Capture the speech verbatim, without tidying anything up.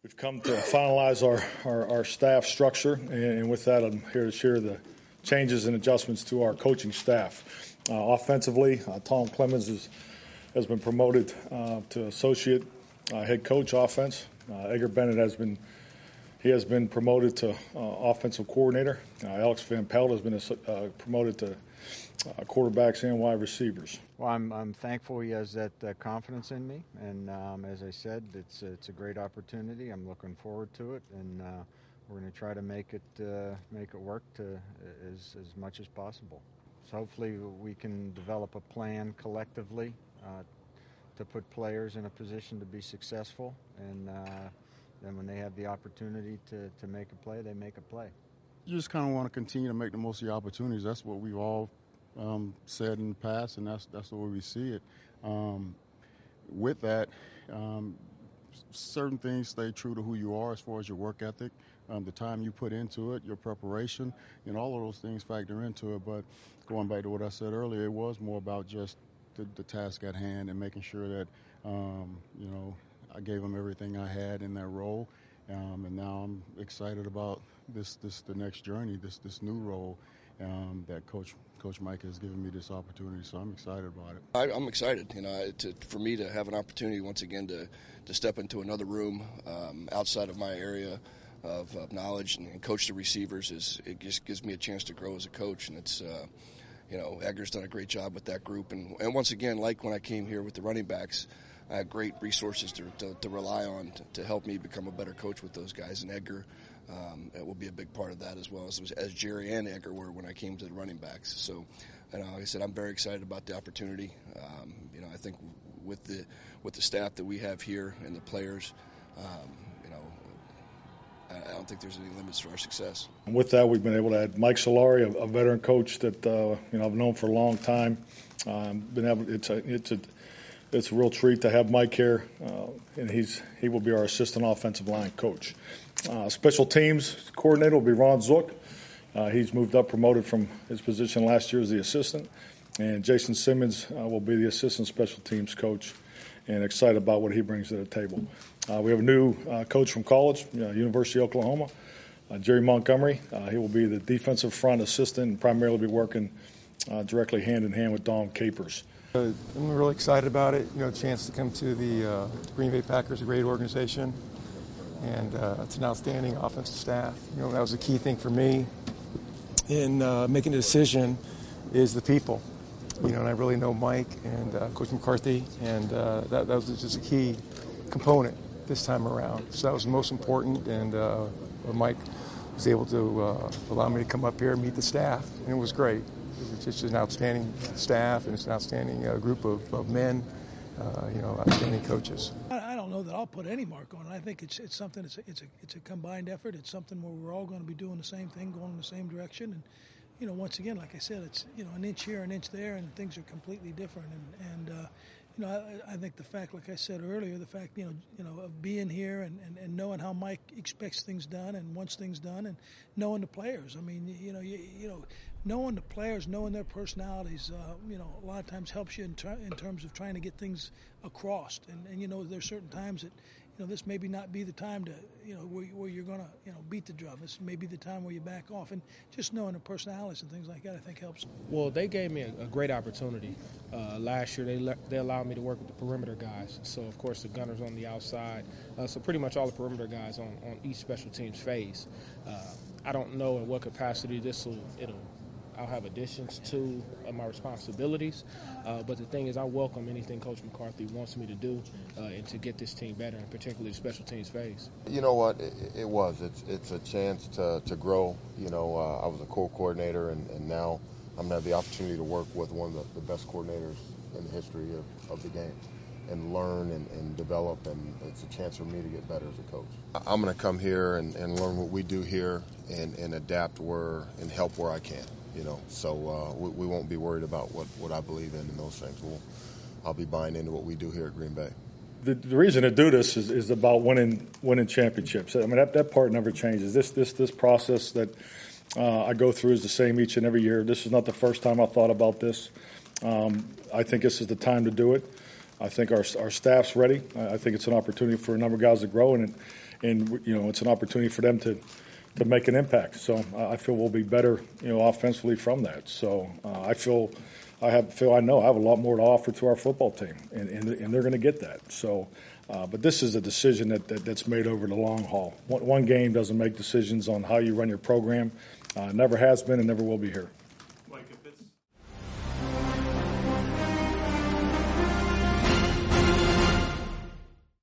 We've come to finalize our, our, our staff structure, and with that, I'm here to share the changes and adjustments to our coaching staff. Uh, offensively, uh, Tom Clemens is, has been promoted uh, to associate uh, head coach offense. Uh, Edgar Bennett has been he has been promoted to uh, offensive coordinator. Uh, Alex Van Pelt has been uh, promoted to uh, quarterbacks and wide receivers. Well, I'm, I'm thankful he has that uh, confidence in me, and um, as I said, it's it's a great opportunity. I'm looking forward to it, and uh, we're going to try to make it uh, make it work to as as much as possible. So hopefully we can develop a plan collectively uh, to put players in a position to be successful, and uh, then when they have the opportunity to to make a play, they make a play. You just kind of want to continue to make the most of your opportunities. That's what we've all Um, said in the past, and that's that's the way we see it. Um, with that, um, certain things stay true to who you are as far as your work ethic, um, the time you put into it, your preparation, and all of those things factor into it. But going back to what I said earlier, it was more about just the, the task at hand and making sure that um, you know I gave them everything I had in that role, um, and now I'm excited about this this the next journey, this this new role um, that Coach. Coach Mike has given me this opportunity, so I'm excited about it. I, I'm excited, you know, to, for me to have an opportunity once again to, to step into another room um, outside of my area of, of knowledge and, and coach the receivers. Is it just gives me a chance to grow as a coach, and it's, uh, you know, Edgar's done a great job with that group, and, and once again, like when I came here with the running backs, I had great resources to, to, to rely on to, to help me become a better coach with those guys, and Edgar. Um, it will be a big part of that as well as as Jerry and Edgar were when I came to the running backs. So, you know, like I said, I'm very excited about the opportunity. Um, you know, I think with the with the staff that we have here and the players, um, you know, I, I don't think there's any limits to our success. And with that, we've been able to add Mike Solari, a, a veteran coach that uh, you know I've known for a long time. Um, been able, it's a it's a it's a real treat to have Mike here, uh, and he's he will be our assistant offensive line coach. Uh, special teams coordinator will be Ron Zook. Uh, he's moved up, promoted from his position last year as the assistant. And Jason Simmons uh, will be the assistant special teams coach, and excited about what he brings to the table. Uh, we have a new uh, coach from college, uh, University of Oklahoma, uh, Jerry Montgomery. Uh, he will be the defensive front assistant and primarily be working uh, directly hand-in-hand with Don Capers. Uh, I'm really excited about it. You know, a chance to come to the uh, Green Bay Packers, a great organization. And uh, it's an outstanding offensive staff. You know, that was a key thing for me in uh, making a decision is the people. You know, and I really know Mike and uh, Coach McCarthy, and uh, that, that was just a key component this time around. So that was most important, and uh, Mike was able to uh, allow me to come up here and meet the staff, and it was great. It's just an outstanding staff, and it's an outstanding uh, group of, of men, uh, you know, outstanding coaches. I don't know that I'll put any mark on it. I think it's it's something. It's a, it's a it's a combined effort. It's something where we're all going to be doing the same thing, going in the same direction. And you know, once again, like I said, it's you know an inch here, an inch there, and things are completely different. And and uh, you know, I, I think the fact, like I said earlier, the fact you know you know of being here and, and, and knowing how Mike expects things done and wants things done, and knowing the players. I mean, you know, you, you know. Knowing the players, knowing their personalities, uh, you know, a lot of times helps you in, ter- in terms of trying to get things across. And, and you know, there's certain times that, you know, this maybe not be the time to, you know, where, where you're going to, you know, beat the drum. This may be the time where you back off. And just knowing the personalities and things like that, I think helps. Well, they gave me a, a great opportunity. Uh, last year, they le- they allowed me to work with the perimeter guys. So, of course, the gunners on the outside. Uh, so pretty much all the perimeter guys on, on each special teams phase. Uh, I don't know in what capacity this will, it'll, I'll have additions to uh, my responsibilities, uh, but the thing is I welcome anything Coach McCarthy wants me to do uh, and to get this team better, and particularly the special teams phase. You know what, it, it was. It's it's a chance to, to grow. You know, uh, I was a co-coordinator, and, and now I'm going to have the opportunity to work with one of the, the best coordinators in the history of, of the game and learn and, and develop, and it's a chance for me to get better as a coach. I'm going to come here and, and learn what we do here and, and adapt where and help where I can. You know, so uh, we, we won't be worried about what, what I believe in and those things. We'll, I'll be buying into what we do here at Green Bay. The, the reason to do this is, is about winning winning championships. I mean, that, that part never changes. This this this process that uh, I go through is the same each and every year. This is not the first time I thought about this. Um, I think this is the time to do it. I think our our staff's ready. I think it's an opportunity for a number of guys to grow, and it, and you know it's an opportunity for them to to make an impact. So uh, I feel we'll be better, you know, offensively from that. So uh, I feel I have feel I know I have a lot more to offer to our football team, and and, and they're going to get that. So. Uh, but this is a decision that, that that's made over the long haul. One, one game doesn't make decisions on how you run your program. Uh, never has been and never will be here.